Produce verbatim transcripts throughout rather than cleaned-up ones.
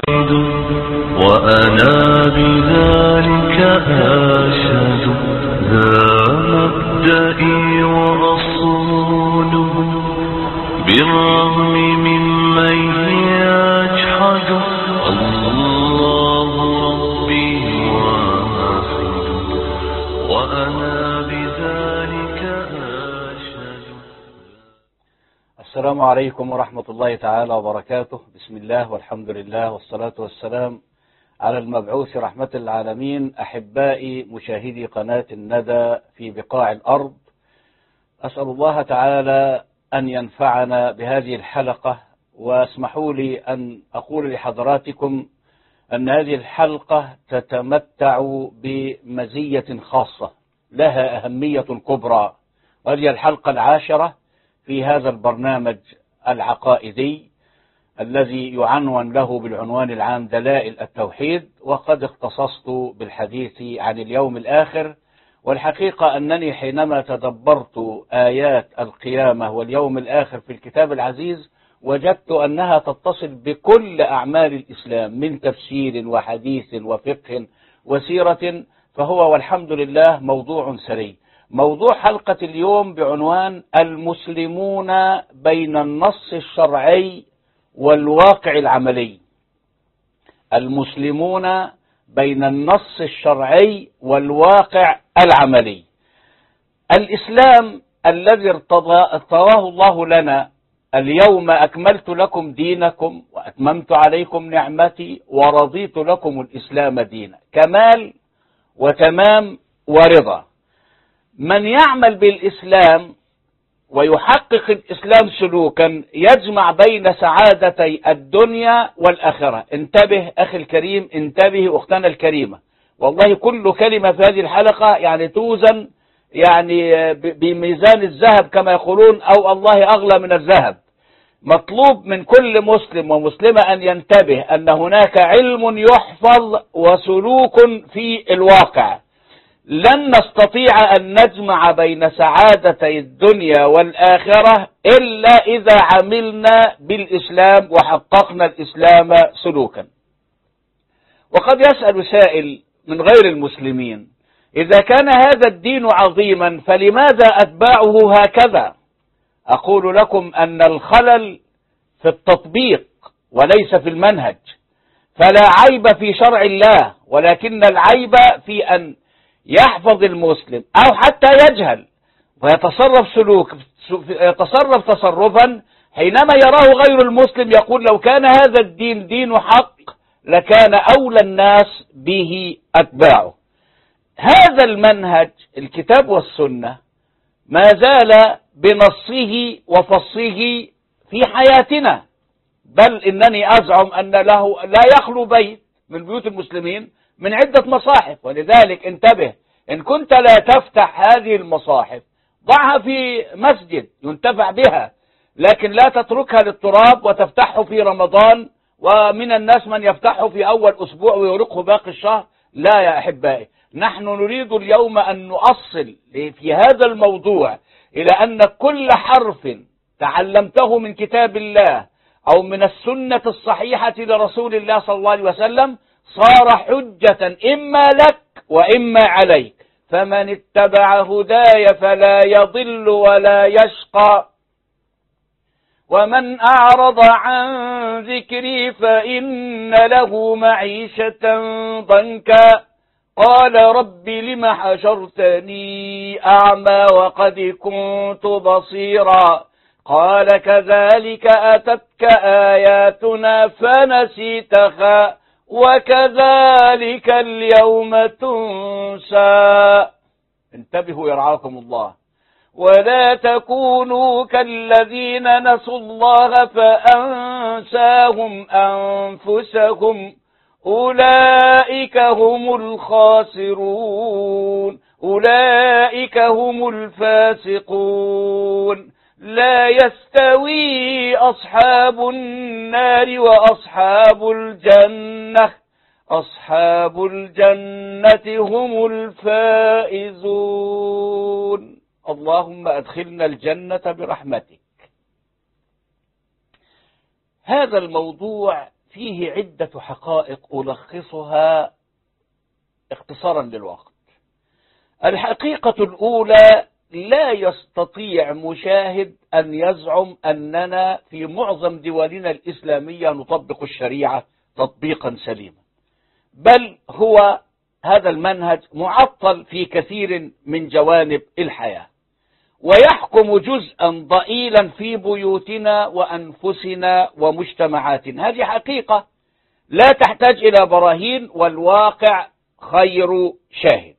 وأنا بذلك أشهد ذا مبدئي وأصوله بالرغم ممن يجحد الله ربي واحد وأنا بذلك أشهد. السلام عليكم ورحمة الله تعالى وبركاته. بسم الله والحمد لله والصلاة والسلام على المبعوث رحمة العالمين. أحبائي مشاهدي قناة الندى في بقاع الأرض، أسأل الله تعالى أن ينفعنا بهذه الحلقة، واسمحوا لي أن أقول لحضراتكم أن هذه الحلقة تتمتع بمزية خاصة لها أهمية كبرى، وهي الحلقة العاشرة في هذا البرنامج العقائدي الذي يعنون له بالعنوان العام دلائل التوحيد، وقد اختصصت بالحديث عن اليوم الآخر. والحقيقة أنني حينما تدبرت آيات القيامة واليوم الآخر في الكتاب العزيز وجدت أنها تتصل بكل أعمال الإسلام من تفسير وحديث وفقه وسيرة، فهو والحمد لله موضوع سري. موضوع حلقة اليوم بعنوان المسلمون بين النص الشرعي والواقع العملي. المسلمون بين النص الشرعي والواقع العملي. الإسلام الذي ارتضاه الله لنا: اليوم أكملت لكم دينكم وأتممت عليكم نعمتي ورضيت لكم الإسلام دينا. كمال وتمام ورضا. من يعمل بالإسلام ويحقق الإسلام سلوكا يجمع بين سعادتي الدنيا والآخرة. انتبه أخي الكريم، انتبه أختنا الكريمة، والله كل كلمة في هذه الحلقة يعني توزن يعني بميزان الذهب كما يقولون، أو الله أغلى من الذهب. مطلوب من كل مسلم ومسلمة أن ينتبه أن هناك علم يحفظ وسلوك في الواقع. لن نستطيع أن نجمع بين سعادتي الدنيا والآخرة إلا إذا عملنا بالإسلام وحققنا الإسلام سلوكا. وقد يسأل سائل من غير المسلمين: إذا كان هذا الدين عظيما فلماذا أتباعه هكذا؟ أقول لكم أن الخلل في التطبيق وليس في المنهج. فلا عيب في شرع الله، ولكن العيب في أن يحفظ المسلم أو حتى يجهل ويتصرف سلوك يتصرف تصرفا حينما يراه غير المسلم يقول: لو كان هذا الدين دين حق لكان أولى الناس به أتباعه. هذا المنهج الكتاب والسنة ما زال بنصه وفصه في حياتنا، بل إنني أزعم أن له لا يخلو بيت من بيوت المسلمين من عدة مصاحف. ولذلك انتبه، إن كنت لا تفتح هذه المصاحف ضعها في مسجد ينتفع بها، لكن لا تتركها للتراب وتفتحه في رمضان، ومن الناس من يفتحه في أول أسبوع ويرقه باقي الشهر. لا يا أحبائي، نحن نريد اليوم أن نؤصل في هذا الموضوع إلى أن كل حرف تعلمته من كتاب الله أو من السنة الصحيحة لرسول الله صلى الله عليه وسلم صار حجة إما لك وإما عليك. فمن اتبع هداي فلا يضل ولا يشقى، ومن أعرض عن ذكري فإن له معيشة ضنكا قال رب لم حشرتني أعمى وقد كنت بصيرا قال كذلك أتتك آياتنا فنسيتها وكذلك اليوم تنسى. انتبهوا يرعاكم الله، ولا تكونوا كالذين نسوا الله فأنساهم أنفسهم أولئك هم الخاسرون أولئك هم الفاسقون. لا يستوي أصحاب النار وأصحاب الجنة أصحاب الجنة هم الفائزون. اللهم أدخلنا الجنة برحمتك. هذا الموضوع فيه عدة حقائق ألخصها اختصارا للوقت. الحقيقة الأولى: لا يستطيع مشاهد أن يزعم أننا في معظم دولنا الإسلامية نطبق الشريعة تطبيقا سليما، بل هو هذا المنهج معطل في كثير من جوانب الحياة، ويحكم جزءا ضئيلا في بيوتنا وأنفسنا ومجتمعاتنا. هذه حقيقة لا تحتاج إلى براهين، والواقع خير شاهد.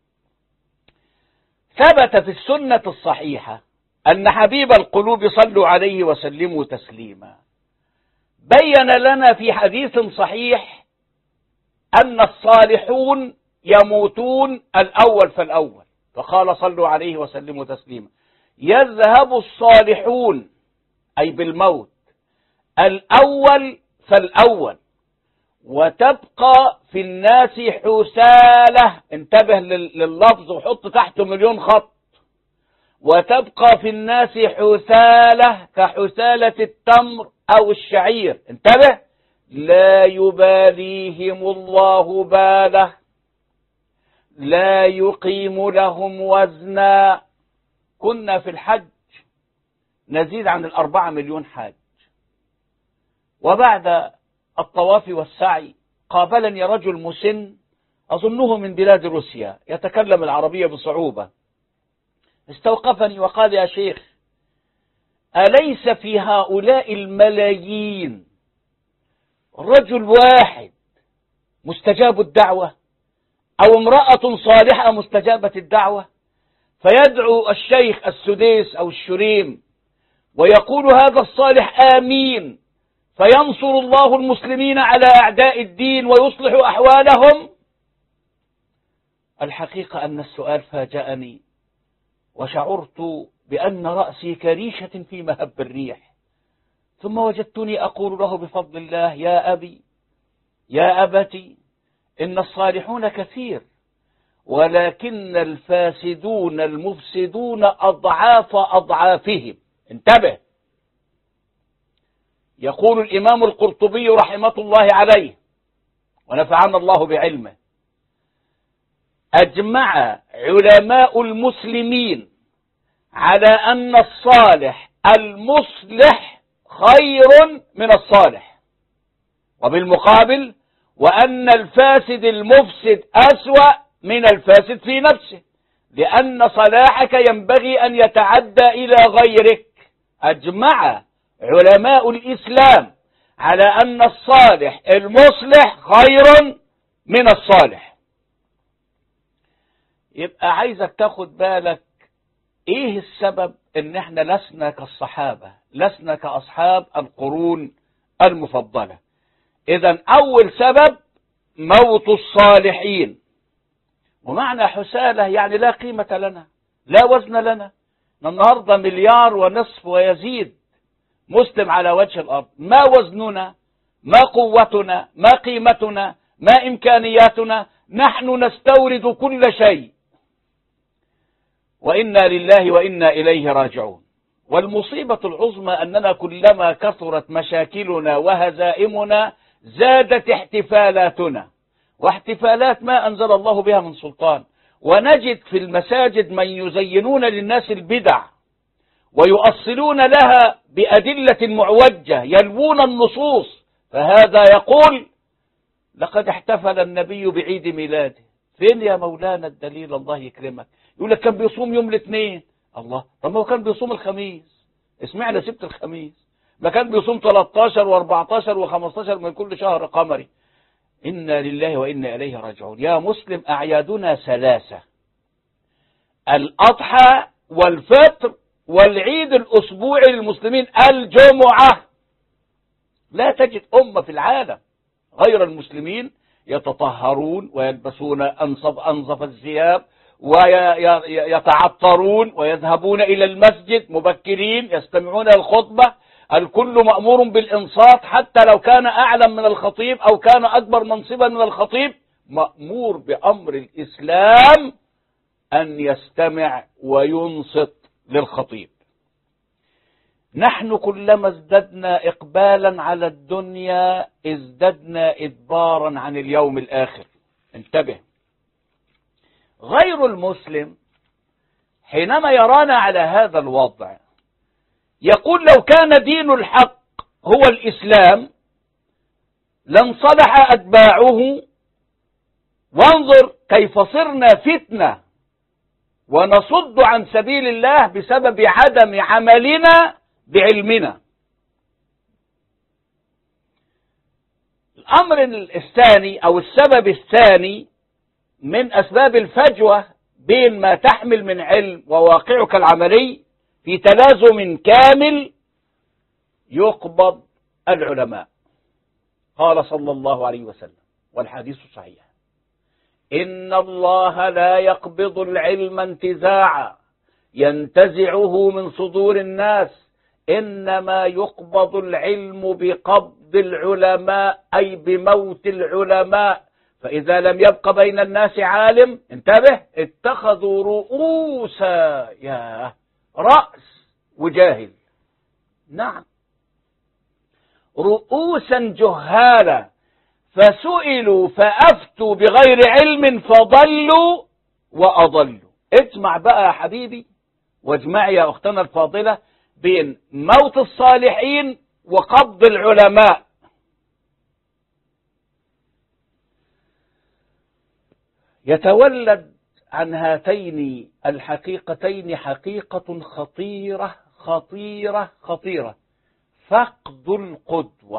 ثبت في السنة الصحيحة أن حبيب القلوب صلوا عليه وسلموا تسليما بين لنا في حديث صحيح أن الصالحون يموتون الأول فالأول، فقال صلوا عليه وسلموا تسليما. يذهب الصالحون أي بالموت الأول فالأول، وتبقى في الناس حسالة، انتبه لللفظ وحط تحته مليون خط، وتبقى في الناس حسالة كحسالة التمر أو الشعير، انتبه، لا يباليهم الله باله، لا يقيم لهم وزنا. كنا في الحج نزيد عن الأربعة مليون حاج، وبعد الطواف والسعي قابلني رجل مسن أظنه من بلاد روسيا يتكلم العربية بصعوبة، استوقفني وقال: يا شيخ، أليس في هؤلاء الملايين رجل واحد مستجاب الدعوة أو امرأة صالحة مستجابة الدعوة؟ فيدعو الشيخ السديس أو الشريم ويقول هذا الصالح آمين، فينصر الله المسلمين على أعداء الدين ويصلح أحوالهم. الحقيقة أن السؤال فاجأني، وشعرت بأن رأسي كريشة في مهب الريح، ثم وجدتني أقول له بفضل الله: يا أبي، يا أبتي، إن الصالحون كثير، ولكن الفاسدون المفسدون أضعاف أضعافهم. انتبه، يقول الإمام القرطبي رحمة الله عليه ونفعنا الله بعلمه: أجمع علماء المسلمين على أن الصالح المصلح خير من الصالح، وبالمقابل وأن الفاسد المفسد أسوأ من الفاسد في نفسه، لأن صلاحك ينبغي أن يتعدى إلى غيرك. أجمع علماء الإسلام على أن الصالح المصلح خير من الصالح. يبقى عايزك تاخد بالك ايه السبب ان احنا لسنا كالصحابة، لسنا كأصحاب القرون المفضلة. اذا اول سبب موت الصالحين، ومعنى حسالة يعني لا قيمة لنا، لا وزن لنا. النهاردة مليار ونصف ويزيد مسلم على وجه الأرض، ما وزننا، ما قوتنا، ما قيمتنا، ما إمكانياتنا؟ نحن نستورد كل شيء، وإنا لله وإنا إليه راجعون. والمصيبة العظمى أننا كلما كثرت مشاكلنا وهزائمنا زادت احتفالاتنا، واحتفالات ما أنزل الله بها من سلطان. ونجد في المساجد من يزينون للناس البدع ويؤصلون لها بأدلة معوجة، يلوون النصوص. فهذا يقول: لقد احتفل النبي بعيد ميلاده. فين يا مولانا الدليل؟ الله يكرمك. يقول لك كان بيصوم يوم الاثنين. الله، طب ما هو كان بيصوم الخميس، اسمعنا سبت الخميس. ما كان بيصوم ثلاثة عشر وأربعة عشر وخمسة عشر من كل شهر قمري. إنا لله وإنا إليه راجعون. يا مسلم، أعيادنا ثلاثة: الأضحى والفطر والعيد الأسبوعي للمسلمين الجمعة. لا تجد أمة في العالم غير المسلمين يتطهرون ويلبسون أنصف أنظف الثياب ويتعطرون ويذهبون إلى المسجد مبكرين يستمعون الخطبة. الكل مأمور بالإنصات، حتى لو كان أعلم من الخطيب أو كان أكبر منصبا من الخطيب، مأمور بأمر الإسلام أن يستمع وينصت للخطيب. نحن كلما ازددنا إقبالا على الدنيا ازددنا إدبارا عن اليوم الآخر. انتبه، غير المسلم حينما يرانا على هذا الوضع يقول لو كان دين الحق هو الإسلام لانصلح أتباعه، وانظر كيف صرنا فتنة ونصد عن سبيل الله بسبب عدم عملنا بعلمنا. الأمر الثاني أو السبب الثاني من أسباب الفجوة بين ما تحمل من علم وواقعك العملي في تلازم كامل، يقبض العلماء. قال صلى الله عليه وسلم والحديث صحيح: إن الله لا يقبض العلم انتزاعا ينتزعه من صدور الناس، إنما يقبض العلم بقبض العلماء، أي بموت العلماء. فإذا لم يبق بين الناس عالم، انتبه، اتخذوا رؤوسا، يا رأس وجاهل، نعم، رؤوسا جهالا، فسئلوا فأفتوا بغير علم فضلوا وأضلوا. اسمع بقى يا حبيبي واجمعي يا أختنا الفاضلة بين موت الصالحين وقبض العلماء. يتولد عن هاتين الحقيقتين حقيقة خطيرة خطيرة خطيرة: فقد القدوة.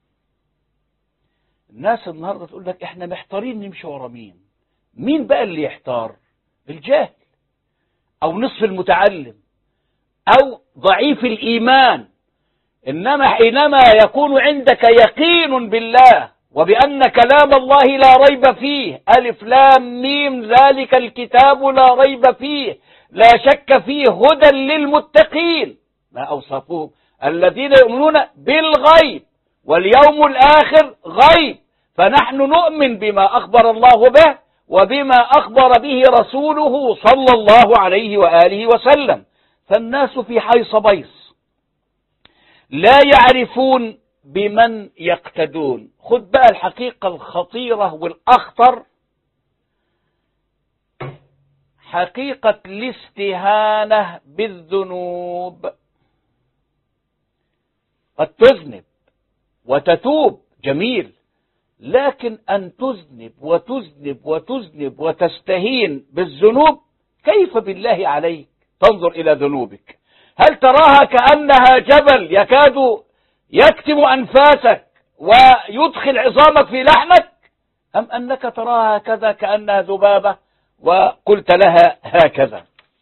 الناس النهاردة تقول لك احنا محتارين نمشي ورا مين. مين بقى اللي يحتار؟ الجاهل او نصف المتعلم او ضعيف الايمان. انما حينما يكون عندك يقين بالله وبأن كلام الله لا ريب فيه، ألف لام ميم ذلك الكتاب لا ريب فيه لا شك فيه هدى للمتقين، ما أوصفوه الذين يؤمنون بالغيب واليوم الآخر غيب. فنحن نؤمن بما أخبر الله به وبما أخبر به رسوله صلى الله عليه وآله وسلم. فالناس في حيص بيص لا يعرفون بمن يقتدون. خد بقى الحقيقة الخطيرة والأخطر: حقيقة الاستهانة بالذنوب. قد تذنب وتتوب، جميل، لكن أن تذنب وتذنب وتذنب وتستهين بالذنوب، كيف بالله عليك تنظر إلى ذنوبك؟ هل تراها كأنها جبل يكاد يكتم أنفاسك ويدخل عظامك في لحمك، أم أنك تراها هكذا كأنها ذبابة وقلت لها هكذا؟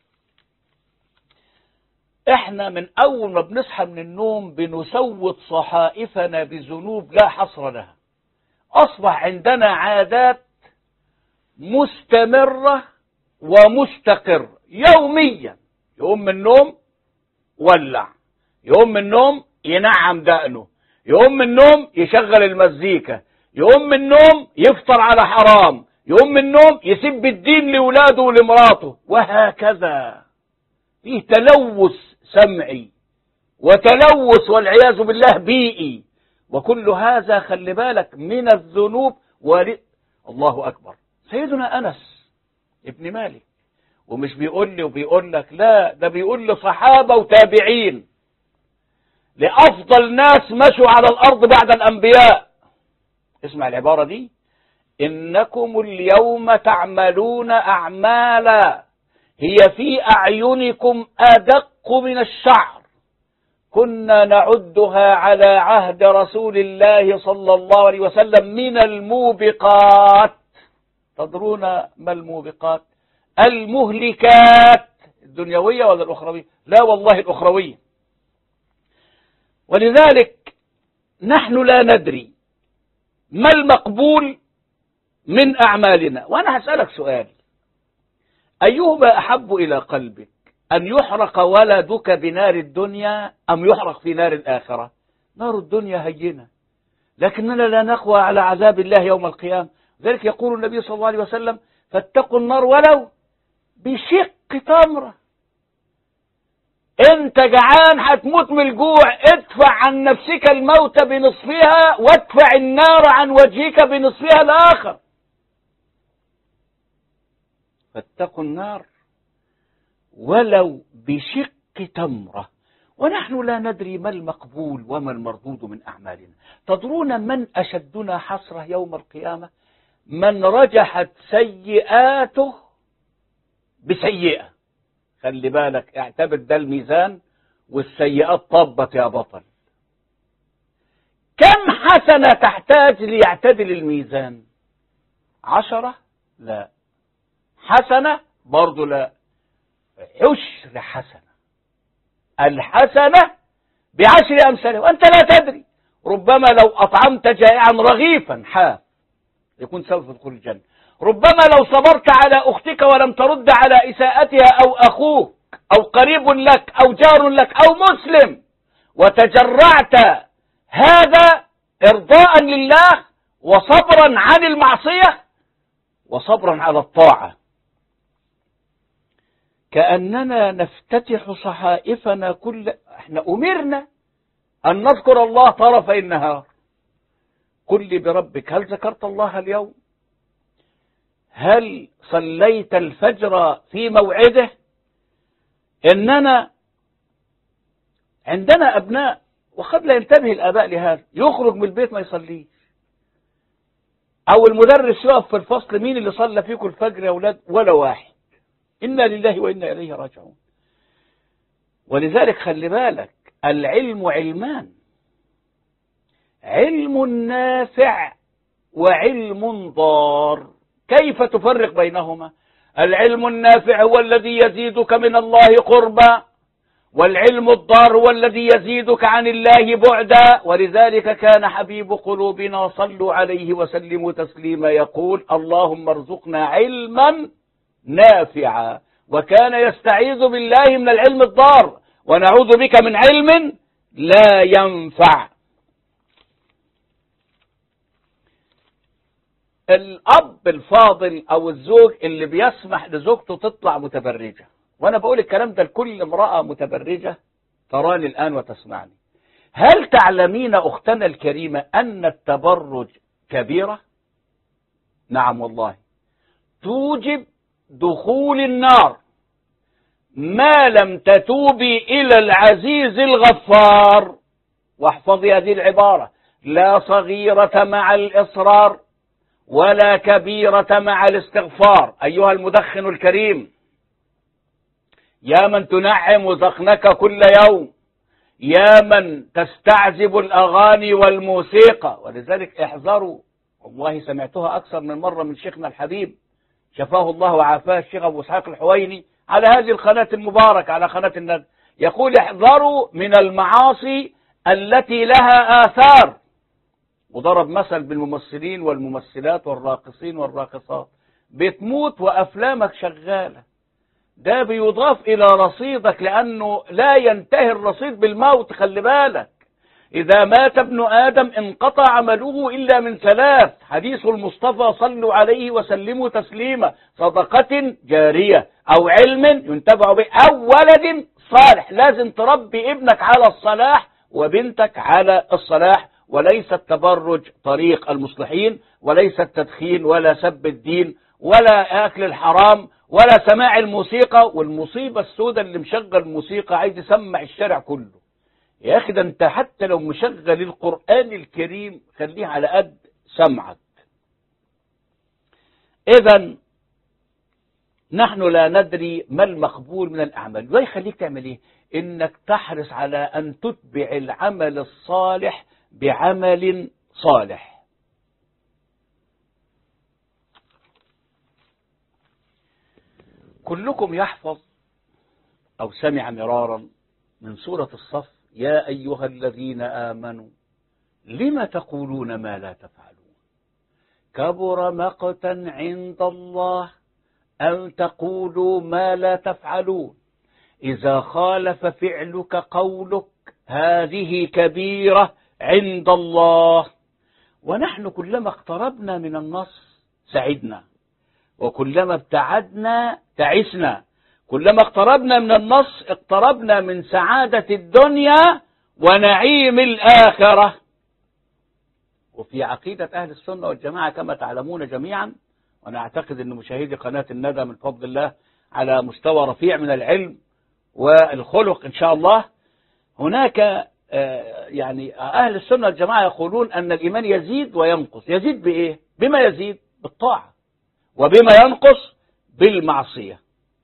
احنا من أول ما بنصحى من النوم بنسود صحائفنا بذنوب لا حصر لها. أصبح عندنا عادات مستمرة ومستقرة يوميا. يقوم من النوم ولع، يقوم من النوم ينعم دقنه، يقوم من النوم يشغل المزيكا، يقوم من النوم يفطر على حرام، يقوم من النوم يسب الدين لولاده ولمراته، وهكذا. فيه تلوث سمعي وتلوث والعياذ بالله بيئي، وكل هذا خلي بالك من الذنوب. ول... الله أكبر. سيدنا أنس ابن مالك، ومش بيقول لي وبيقول لك، لا، ده بيقول لصحابة وتابعين، لأفضل ناس مشوا على الأرض بعد الأنبياء. اسمع العبارة دي: إنكم اليوم تعملون أعمالا هي في أعينكم أدق من الشعر، كنا نعدها على عهد رسول الله صلى الله عليه وسلم من الموبقات. تدرون ما الموبقات؟ المهلكات. الدنيوية ولا الأخروية؟ لا والله الأخروية. ولذلك نحن لا ندري ما المقبول من أعمالنا. وأنا هسألك سؤال: أيهما أحب إلى قلبك، أن يحرق ولدك بنار الدنيا أم يحرق في نار الآخرة؟ نار الدنيا هينة، لكننا لا نقوى على عذاب الله يوم القيامة. ذلك يقول النبي صلى الله عليه وسلم: فاتقوا النار ولو بشق تمرة. انت جعان هتموت من الجوع، ادفع عن نفسك الموت بنصفها وادفع النار عن وجهك بنصفها الآخر. فاتقوا النار ولو بشق تمرة. ونحن لا ندري ما المقبول وما المردود من أعمالنا. تدرون من أشدنا حسرة يوم القيامة؟ من رجحت سيئاته بسيئة. خلي بالك، اعتبر ده الميزان والسيئات طبت يا بطل. كم حسنة تحتاج ليعتدل الميزان؟ عشرة؟ لا. حسنة؟ برضو لا. عشر حسنة. الحسنة بعشر أمثالها وأنت لا تدري. ربما لو أطعمت جائعا رغيفا حاف يكون سوف تدخل الجنة. ربما لو صبرت على أختك ولم ترد على إساءتها أو أخوك أو قريب لك أو جار لك أو مسلم وتجرعت هذا إرضاء لله وصبرا عن المعصية وصبرا على الطاعة، كأننا نفتتح صحائفنا كل احنا أمرنا أن نذكر الله طرفي النهار. قل لي بربك هل ذكرت الله اليوم؟ هل صليت الفجر في موعده؟ إننا عندنا أبناء وقد لا ينتبه الآباء لهذا، يخرج من البيت ما يصليش، أو المدرس يقف في الفصل مين اللي صلى فيكم الفجر يا أولاد؟ ولا واحد. إنا لله وإنا إليه راجعون. ولذلك خلي بالك، العلم علمان، علم نافع وعلم ضار. كيف تفرق بينهما؟ العلم النافع هو الذي يزيدك من الله قربا، والعلم الضار هو الذي يزيدك عن الله بعدا. ولذلك كان حبيب قلوبنا صلوا عليه وسلموا تسليما يقول اللهم ارزقنا علما نافعا، وكان يستعيذ بالله من العلم الضار ونعوذ بك من علم لا ينفع. الأب الفاضل أو الزوج اللي بيسمح لزوجته تطلع متبرجة، وأنا بقول الكلام ده لكل امرأة متبرجة تراني الآن وتسمعني، هل تعلمين أختنا الكريمة أن التبرج كبيرة؟ نعم والله، توجب دخول النار ما لم تتوبي إلى العزيز الغفار. واحفظي هذه العبارة: لا صغيرة مع الإصرار ولا كبيرة مع الاستغفار. أيها المدخن الكريم، يا من تنعم ذقنك كل يوم، يا من تستعذب الأغاني والموسيقى، ولذلك احذروا، والله سمعتها أكثر من مرة من شيخنا الحبيب شفاه الله وعافاه الشيخ أبو إسحاق الحويني على هذه القناة المباركة، على قناة الندى، يقول احذروا من المعاصي التي لها آثار، وضرب مثل بالممثلين والممثلات والراقصين والراقصات، بتموت وأفلامك شغالة، ده بيضاف إلى رصيدك لأنه لا ينتهي الرصيد بالموت. خلي بالك، إذا مات ابن آدم انقطع عمله إلا من ثلاث، حديث المصطفى صلوا عليه وسلموا تسليما: صدقة جارية أو علم ينتفع به أو ولد صالح. لازم تربي ابنك على الصلاح وبنتك على الصلاح، وليس التبرج طريق المصلحين، وليس التدخين ولا سب الدين ولا أكل الحرام ولا سماع الموسيقى. والمصيبة السوداء اللي مشغل الموسيقى عايز يسمع الشارع كله. يا أخي ده أنت حتى لو مشغل القرآن الكريم خليه على قد سمعك. إذن نحن لا ندري ما المقبول من الأعمال. ده يخليك تعمل إيه؟ إنك تحرص على أن تتبع العمل الصالح بعمل صالح. كلكم يحفظ أو سمع مرارا من سورة الصف: يا أيها الذين آمنوا لم تقولون ما لا تفعلون كبر مقتا عند الله أن تقولوا ما لا تفعلون إذا خالف فعلك قولك هذه كبيرة عند الله. ونحن كلما اقتربنا من النص سعدنا، وكلما ابتعدنا تعسنا، كلما اقتربنا من النص اقتربنا من سعادة الدنيا ونعيم الآخرة. وفي عقيدة أهل السنة والجماعة كما تعلمون جميعا، وأنا أعتقد أن مشاهدي قناة الندى من فضل الله على مستوى رفيع من العلم والخلق إن شاء الله، هناك يعني أهل السنة والجماعة يقولون أن الإيمان يزيد وينقص. يزيد بإيه؟ بما يزيد بالطاعة، وبما ينقص بالمعصية.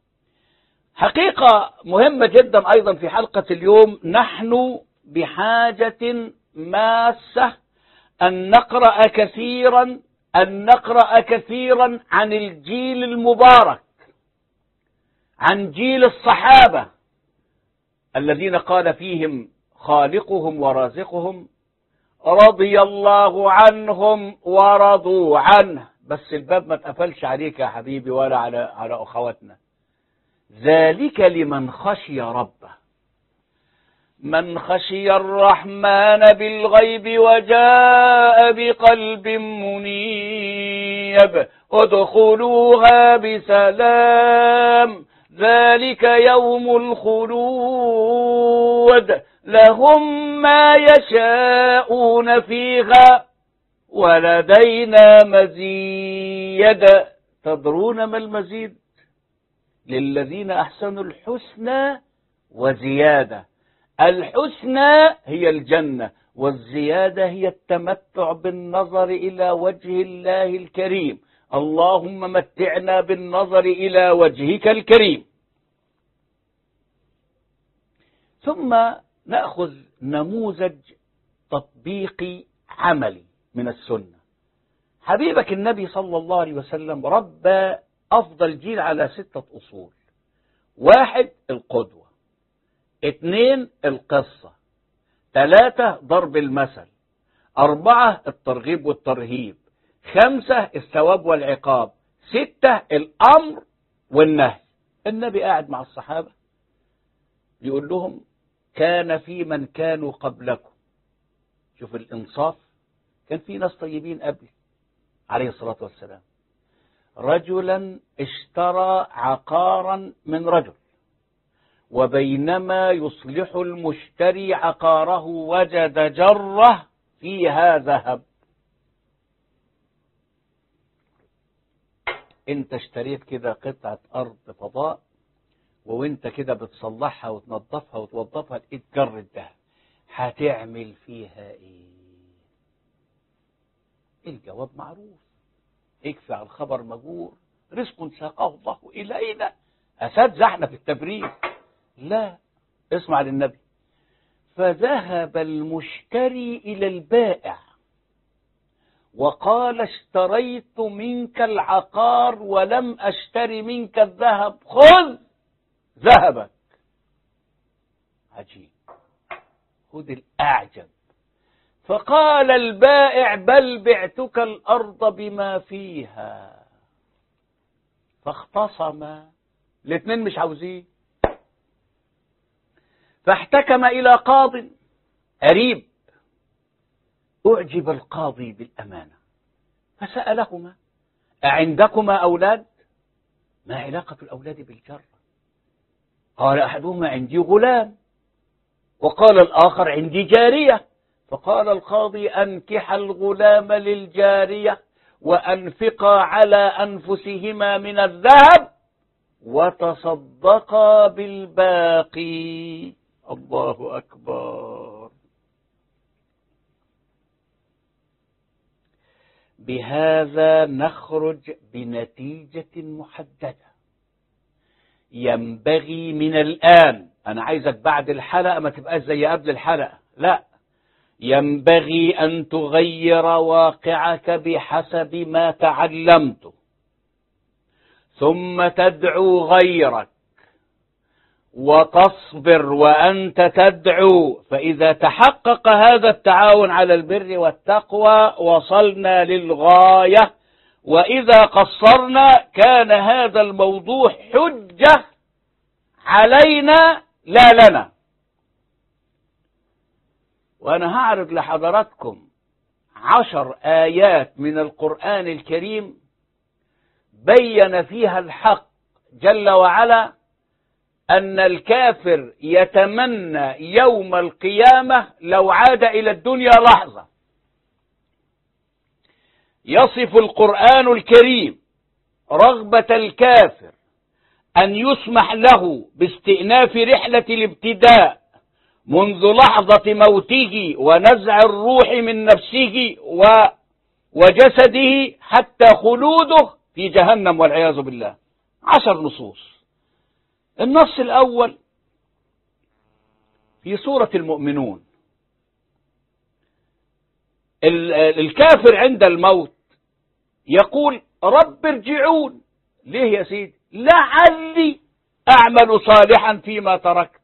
حقيقة مهمة جدا أيضا في حلقة اليوم، نحن بحاجة ماسة أن نقرأ كثيرا أن نقرأ كثيرا عن الجيل المبارك، عن جيل الصحابة الذين قال فيهم خالقهم ورازقهم رضي الله عنهم ورضوا عنه. بس الباب ما اتقفلش عليك يا حبيبي ولا على على أخواتنا. ذلك لمن خشي ربه، من خشي الرحمن بالغيب وجاء بقلب منيب ادخلوها بسلام ذلك يوم الخلود لهم ما يشاءون فيها ولدينا مزيد. تدرون ما المزيد؟ للذين أحسنوا الحسنى وزيادة. الحسنى هي الجنة، والزيادة هي التمتع بالنظر إلى وجه الله الكريم. اللهم متعنا بالنظر إلى وجهك الكريم. ثم نأخذ نموذج تطبيقي عملي من السنة. حبيبك النبي صلى الله عليه وسلم ربى أفضل جيل على ستة أصول: واحد القدوة، اثنين القصة، ثلاثة ضرب المثل، أربعة الترغيب والترهيب، خمسة الثواب والعقاب، ستة الأمر والنهي. النبي قاعد مع الصحابة يقول لهم كان في من كانوا قبلكم. شوف الإنصاف، كان في ناس طيبين قبل عليه الصلاة والسلام. رجلا اشترى عقارا من رجل، وبينما يصلح المشتري عقاره وجد جرة فيها ذهب. انت اشتريت كده قطعة أرض فضاء، وانت كده بتصلحها وتنظفها وتوظفها لقيت جرة ذهب، هتعمل فيها ايه؟ الجواب معروف: اكفي على الخبر مجور، رزق ساقه الله إلينا. أساتذة احنا في التبرير. لا، اسمع للنبي: فذهب المشتري إلى البائع وقال اشتريت منك العقار ولم أشتري منك الذهب، خذ ذهبك. عجيب، خذ الأعجب. فقال البائع بل بعتك الأرض بما فيها. فاختصم، الاثنين مش عاوزين. فاحتكم إلى قاض قريب. أعجب القاضي بالأمانة فسألهما: أعندكما أولاد؟ ما علاقة الأولاد بالجرة؟ قال أحدهما: عندي غلام، وقال الآخر: عندي جارية. فقال القاضي: أنكح الغلام للجارية وأنفقا على أنفسهما من الذهب وتصدقا بالباقي. الله أكبر. بهذا نخرج بنتيجة محددة. ينبغي من الآن، أنا عايزك بعد الحلقة ما تبقاش زي قبل الحلقة، لا، ينبغي أن تغير واقعك بحسب ما تعلمته، ثم تدعو غيرك وتصبر وأنت تدعو. فإذا تحقق هذا التعاون على البر والتقوى وصلنا للغاية، وإذا قصرنا كان هذا الموضوع حجة علينا لا لنا. وأنا هعرض لحضراتكم عشر آيات من القرآن الكريم بين فيها الحق جل وعلا أن الكافر يتمنى يوم القيامة لو عاد إلى الدنيا لحظة. يصف القرآن الكريم رغبة الكافر أن يسمح له باستئناف رحلة الابتداء منذ لحظة موته ونزع الروح من نفسه وجسده حتى خلوده في جهنم والعياذ بالله. عشر نصوص. النص الأول في سورة المؤمنون. الكافر عند الموت يقول رب ارجعون. ليه يا سيدي؟ لعلي أعمل صالحا فيما تركت.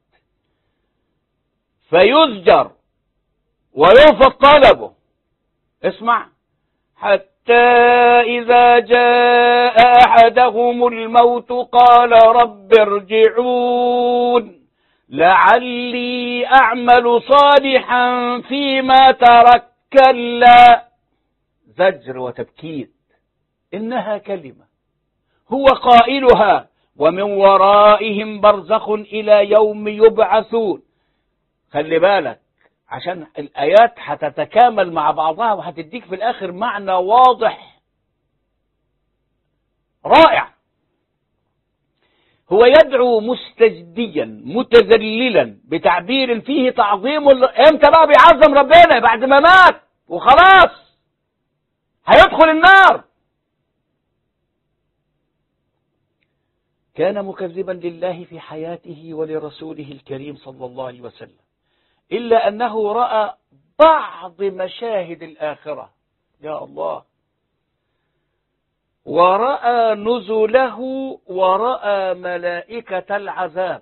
فيزجر ويرفض طلبه. اسمع: حتى إذا جاء أحدهم الموت قال رب ارجعون لعلي أعمل صالحا فيما ترك. كلا. زجر وتبكيت. إنها كلمة هو قائلها ومن ورائهم برزخ إلى يوم يبعثون. خلي بالك عشان الآيات هتتكامل مع بعضها وهتديك في الآخر معنى واضح رائع. هو يدعو مستجديا متذللا بتعبير فيه تعظيم. امتى بقى بيعظم ربنا؟ بعد ما مات وخلاص هيدخل النار. كان مكذبا لله في حياته ولرسوله الكريم صلى الله عليه وسلم، إلا أنه رأى بعض مشاهد الآخرة. يا الله. ورأى نزله ورأى ملائكة العذاب.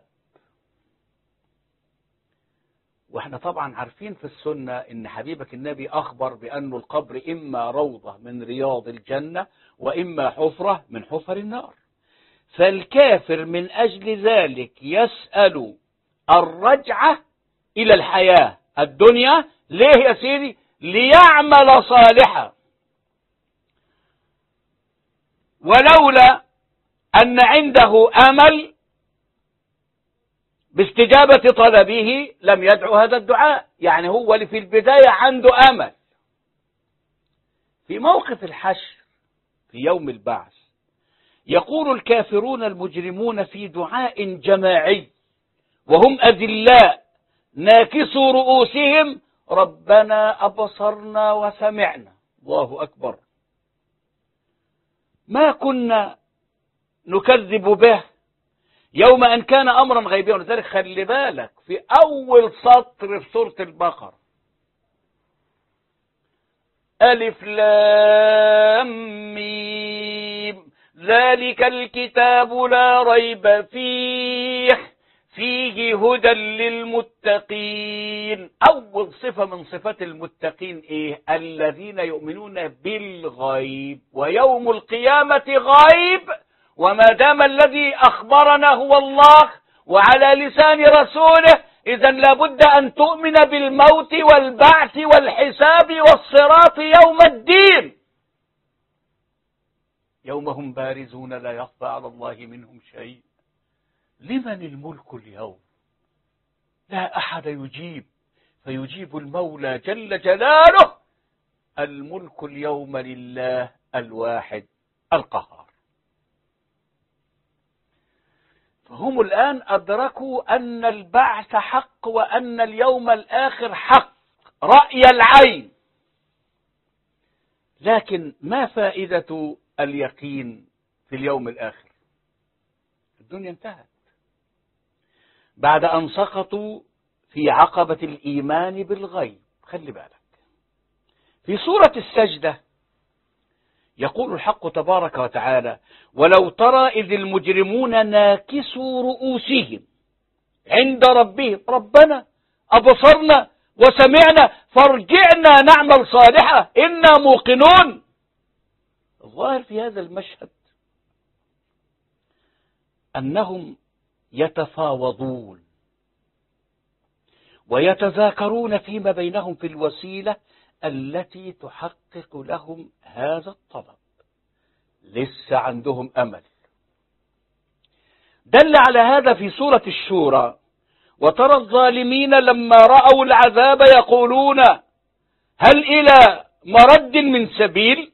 واحنا طبعا عارفين في السنة ان حبيبك النبي أخبر بأن القبر إما روضة من رياض الجنة وإما حفرة من حفر النار. فالكافر من أجل ذلك يسأل الرجعة إلى الحياة الدنيا. ليه يا سيدي؟ ليعمل صالحا. ولولا أن عنده أمل باستجابة طلبه لم يدعو هذا الدعاء. يعني هو اللي في البداية عنده أمل. في موقف الحشر في يوم البعث يقول الكافرون المجرمون في دعاء جماعي وهم أذلاء ناكسوا رؤوسهم ربنا أبصرنا وسمعنا. الله أكبر. ما كنا نكذب به يوم أن كان أمرا غيبيا. ولذلك خلي بالك في أول سطر في سورة البقرة ألف لام ميم ذلك الكتاب لا ريب فيه فيه هدى للمتقين. أول صفة من صفات المتقين إيه؟ الذين يؤمنون بالغيب ويوم القيامة غيب. وما دام الذي أخبرنا هو الله وعلى لسان رسوله إذا لابد أن تؤمن بالموت والبعث والحساب والصراط يوم الدين يوم هم بارزون لا يخفى على الله منهم شيء. لمن الملك اليوم؟ لا أحد يجيب فيجيب المولى جل جلاله. الملك اليوم لله الواحد القهار. فهم الآن أدركوا أن البعث حق وأن اليوم الآخر حق رأي العين. لكن ما فائدة اليقين في اليوم الآخر؟ الدنيا انتهت بعد أن سقطوا في عقبة الإيمان بالغيب. خلي بالك في سورة السجدة يقول الحق تبارك وتعالى ولو ترى إذ المجرمون ناكسوا رؤوسهم عند ربهم ربنا أبصرنا وسمعنا فارجعنا نعمل صالحا إنا موقنون. الظاهر في هذا المشهد أنهم يتفاوضون ويتذاكرون فيما بينهم في الوسيلة التي تحقق لهم هذا الطلب. لسه عندهم أمل. دل على هذا في سورة الشورى: وترى الظالمين لما رأوا العذاب يقولون هل إلى مرد من سبيل،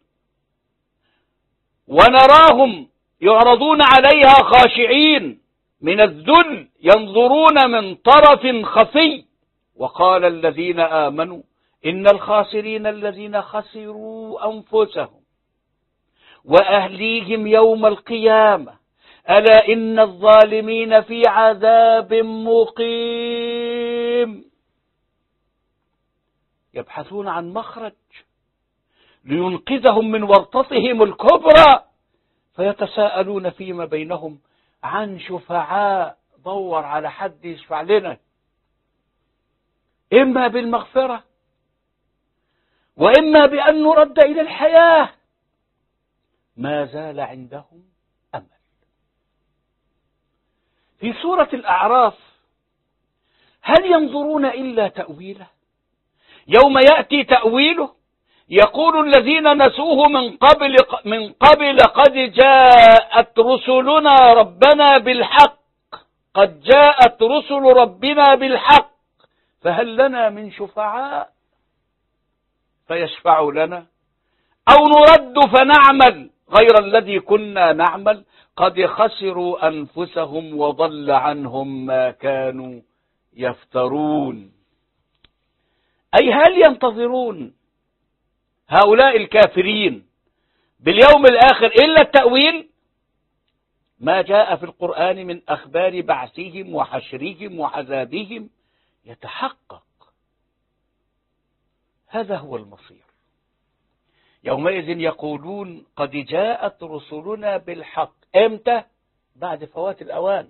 ونراهم يعرضون عليها خاشعين من الذل ينظرون من طرف خفي. وقال الذين آمنوا إن الخاسرين الذين خسروا أنفسهم وأهليهم يوم القيامة ألا إن الظالمين في عذاب مقيم. يبحثون عن مخرج لينقذهم من ورطتهم الكبرى، فيتساءلون فيما بينهم عن شفعاء. دور على حد يشفع لنا، إما بالمغفرة وإما بأن نرد إلى الحياة. ما زال عندهم أمل. في سورة الأعراف: هل ينظرون إلا تأويله يوم يأتي تأويله يقول الذين نسوه من قبل من قبل قد جاءت رسلنا ربنا بالحق قد جاءت رسل ربنا بالحق فهل لنا من شفعاء فيشفعوا لنا أو نرد فنعمل غير الذي كنا نعمل قد خسروا أنفسهم وضل عنهم ما كانوا يفترون. أي هل ينتظرون هؤلاء الكافرين باليوم الآخر إلا التأويل؟ ما جاء في القرآن من أخبار بعثهم وحشرهم وعذابهم يتحقق. هذا هو المصير. يومئذ يقولون قد جاءت رسلنا بالحق. امتى؟ بعد فوات الأوان.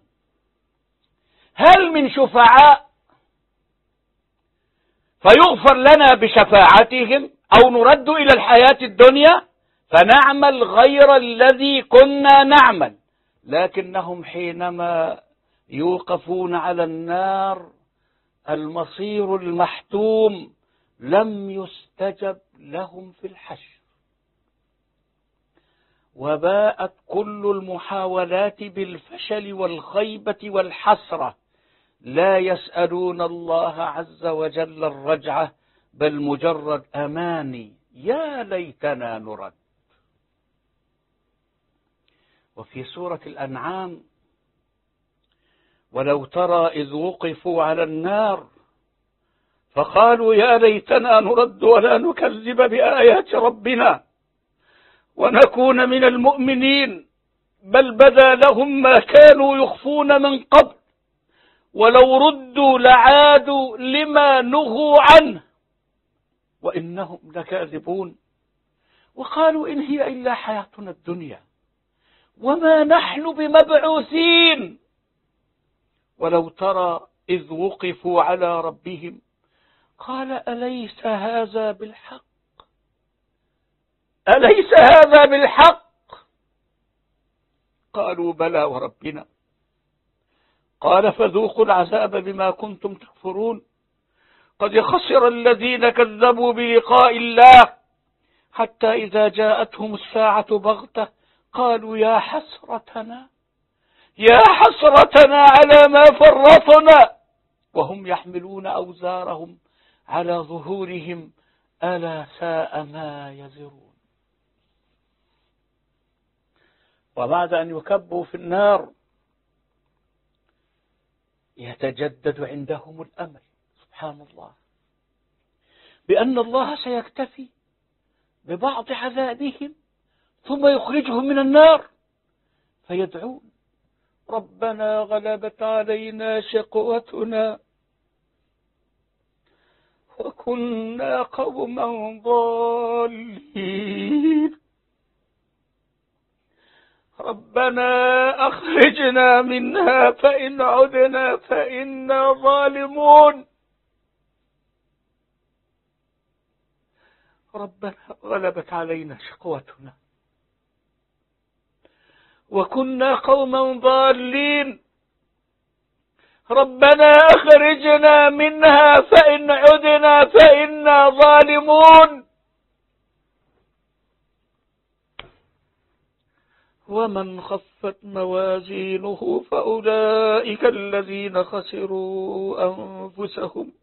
هل من شفعاء فيغفر لنا بشفاعتهم أو نرد إلى الحياة الدنيا فنعمل غير الذي كنا نعمل؟ لكنهم حينما يوقفون على النار المصير المحتوم لم يستجب لهم في الحشر، وباءت كل المحاولات بالفشل والخيبة والحسرة. لا يسألون الله عز وجل الرجعة بل مجرد أماني يا ليتنا نرد. وفي سورة الأنعام: ولو ترى إذ وقفوا على النار فقالوا يا ليتنا نرد ولا نكذب بآيات ربنا ونكون من المؤمنين بل بدا لهم ما كانوا يخفون من قبل ولو ردوا لعادوا لما نهوا عنه وإنهم لكاذبون. وقالوا إن هي إلا حياتنا الدنيا وما نحن بمبعوثين. ولو ترى إذ وقفوا على ربهم قال أليس هذا بالحق أليس هذا بالحق قالوا بلى وربنا قال فذوقوا العذاب بما كنتم تكفرون قد خسر الذين كذبوا بلقاء الله حتى إذا جاءتهم الساعة بغتة قالوا يا حسرتنا يا حسرتنا على ما فرطنا وهم يحملون أوزارهم على ظهورهم ألا ساء ما يزرون. وبعد أن يكبوا في النار يتجدد عندهم الأمل سبحان الله بأن الله سيكتفي ببعض عذابهم ثم يخرجهم من النار فيدعون ربنا غلبت علينا شقوتنا وكنا قوما ضالين ربنا أخرجنا منها فإن عدنا فإنا ظالمون ربنا غلبت علينا شقوتنا وكنا قوما ضالين ربنا أخرجنا منها فإن عدنا فإنا ظالمون ومن خفت موازينه فأولئك الذين خسروا أنفسهم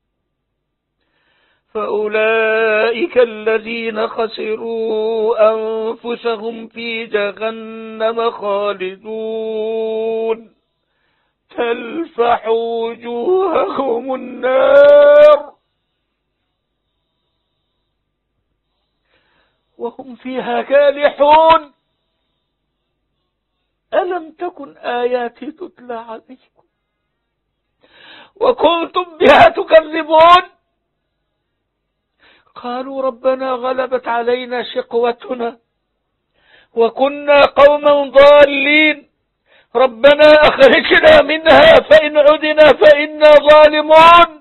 فأولئك الذين خسروا أنفسهم في جهنم خالدون تلفح وجوههم النار وهم فيها كالحون ألم تكن آياتي تتلى عليكم وكنتم بها تكذبون قالوا ربنا غلبت علينا شقوتنا وكنا قوما ضالين ربنا أخرجنا منها فإن عدنا فإنا ظالمون.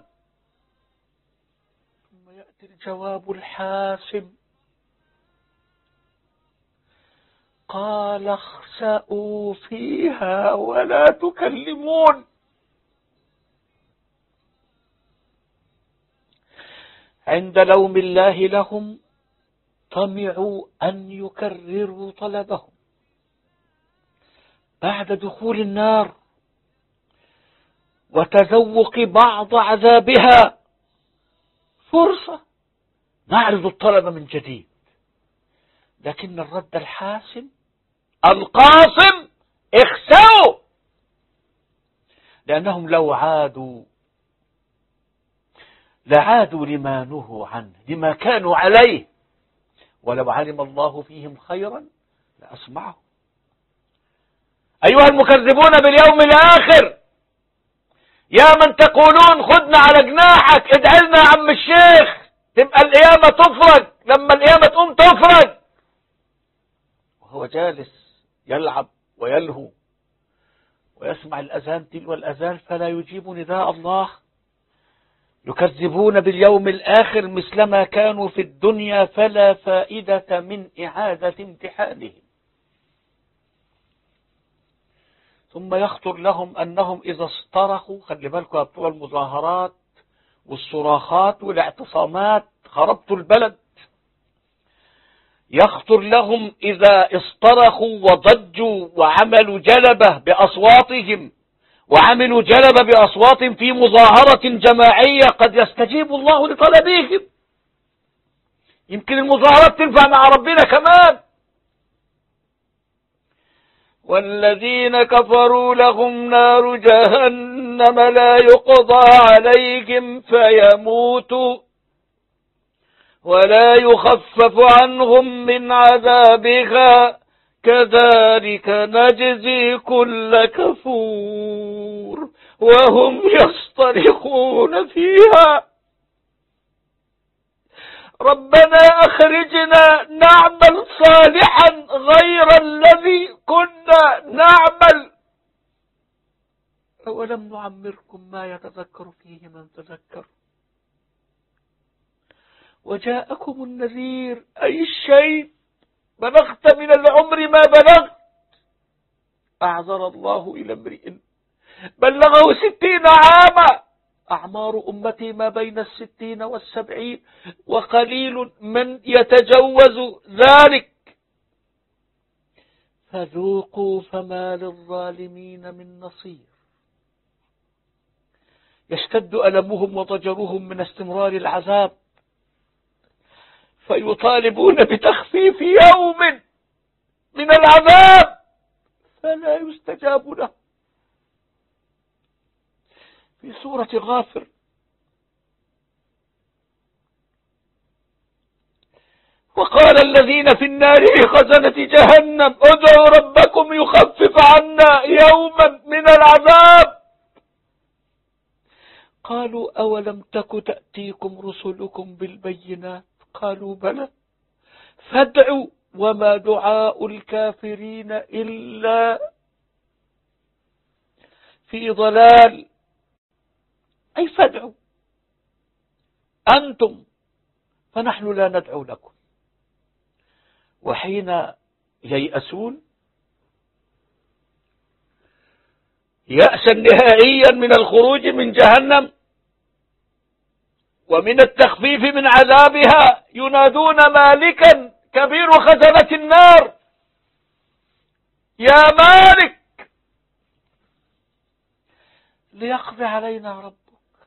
ثم يأتي الجواب الحاسم قال اخسأوا فيها ولا تكلمون. عند لوم الله لهم طمعوا أن يكرروا طلبهم بعد دخول النار وتذوق بعض عذابها فرصة نعرض الطلب من جديد، لكن الرد الحاسم القاصم اخسأوا، لأنهم لو عادوا لعادوا لما نهوا عنه لما كانوا عليه، ولو علم الله فيهم خيرا لأسمعهم. أيها المكذبون باليوم الآخر يا من تقولون خذنا على جناحك ادعي لنا يا عم الشيخ تبقى القيامة تفرج، لما القيامة تقوم تفرج وهو جالس يلعب ويلهو ويسمع الأذان تلو الأذان فلا يجيب نداء الله. يكذبون باليوم الآخر مثلما كانوا في الدنيا فلا فائدة من إعادة امتحانهم. ثم يخطر لهم أنهم إذا اصطرخوا، خلي بالكم بتوع المظاهرات والصراخات والاعتصامات خربتوا البلد، يخطر لهم إذا اصطرخوا وضجوا وعملوا جلبة بأصواتهم وعملوا جلبة بأصوات في مظاهرة جماعية قد يستجيب الله لطلبهم، يمكن المظاهرات تنفع مع ربنا كمان. والذين كفروا لهم نار جهنم لا يقضى عليهم فيموتوا ولا يخفف عنهم من عذابها كذلك نجزي كل كفور وهم يصطرخون فيها ربنا أخرجنا نعمل صالحا غير الذي كنا نعمل أولم نعمركم ما يتذكر فيه من تذكر وجاءكم النذير أي الشيء بلغت من العمر ما بلغت. أعذر الله إلى امرئ بلغه ستين عاما، أعمار أمتي ما بين الستين والسبعين وقليل من يتجوز ذلك، فذوقوا فما للظالمين من نصير. يشتد ألمهم وضجرهم من استمرار العذاب فيطالبون بتخفيف يوم من العذاب فلا يستجاب له. في سورة غافر وقال الذين في النار لخزنة جهنم ادعوا ربكم يخفف عنا يوما من العذاب قالوا أولم تك تأتيكم رسلكم بالبينات قالوا بلى فادعوا وما دعاء الكافرين إلا في ضلال. أي فادعوا أنتم فنحن لا ندعو لكم. وحين ييأسون يأسا نهائيا من الخروج من جهنم ومن التخفيف من عذابها ينادون مالكا كبير خزنة النار يا مالك ليقضي علينا ربك.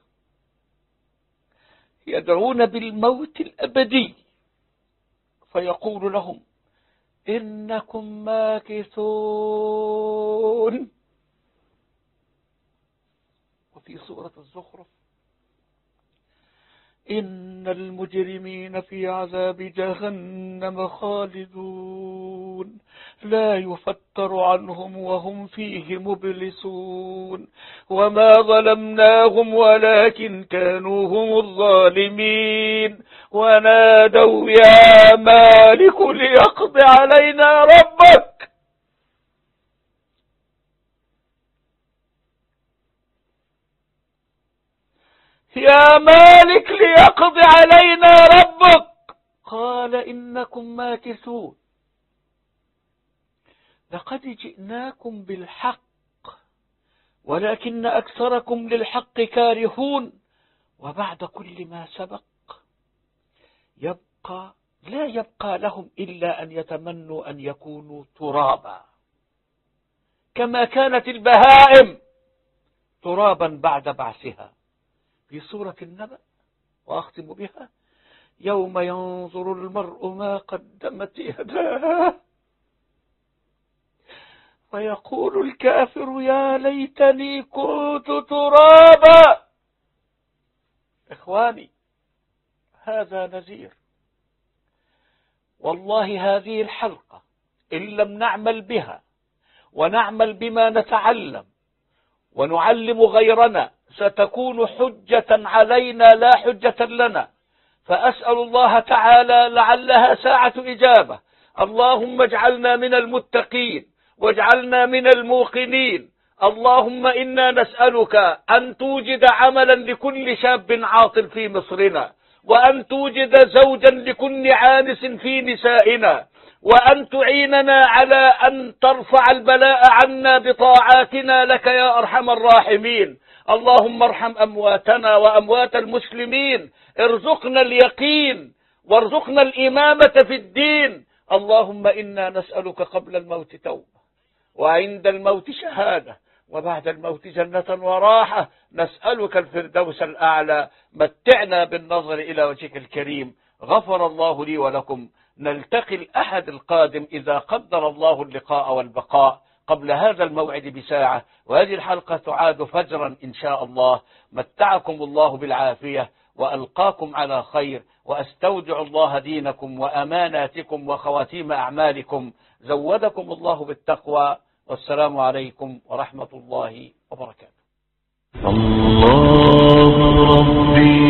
يدعون بالموت الأبدي فيقول لهم إنكم ماكثون. وفي سورة الزخرف إن المجرمين في عذاب جهنم خالدون لا يفتر عنهم وهم فيه مبلسون وما ظلمناهم ولكن كانوا هم الظالمين ونادوا يا مالك ليقض علينا ربك. يا مالك ليقض علينا ربك. قال إنكم ماكثون. لقد جئناكم بالحق ولكن أكثركم للحق كارهون. وبعد كل ما سبق يبقى لا يبقى لهم إلا أن يتمنوا أن يكونوا ترابا كما كانت البهائم ترابا بعد بعثها. في سورة النبأ وأختم بها يوم ينظر المرء ما قدمت يداه ويقول الكافر يا ليتني كنت ترابا. إخواني هذا نذير. والله هذه الحلقة إن لم نعمل بها ونعمل بما نتعلم ونعلم غيرنا ستكون حجة علينا لا حجة لنا. فأسأل الله تعالى لعلها ساعة إجابة. اللهم اجعلنا من المتقين واجعلنا من الموقنين. اللهم إنا نسألك أن توجد عملا لكل شاب عاطل في مصرنا وأن توجد زوجا لكل عانس في نسائنا وأن تعيننا على أن ترفع البلاء عنا بطاعاتنا لك يا أرحم الراحمين. اللهم ارحم أمواتنا وأموات المسلمين. ارزقنا اليقين وارزقنا الإمامة في الدين. اللهم إنا نسألك قبل الموت توبة وعند الموت شهادة وبعد الموت جنة وراحة. نسألك الفردوس الأعلى. متعنا بالنظر إلى وجهك الكريم. غفر الله لي ولكم. نلتقي الأحد القادم إذا قدر الله اللقاء والبقاء قبل هذا الموعد بساعة. وهذه الحلقة تعاد فجرا إن شاء الله. متعكم الله بالعافية وألقاكم على خير وأستودع الله دينكم وأماناتكم وخواتيم أعمالكم. زودكم الله بالتقوى والسلام عليكم ورحمة الله وبركاته. الله ربي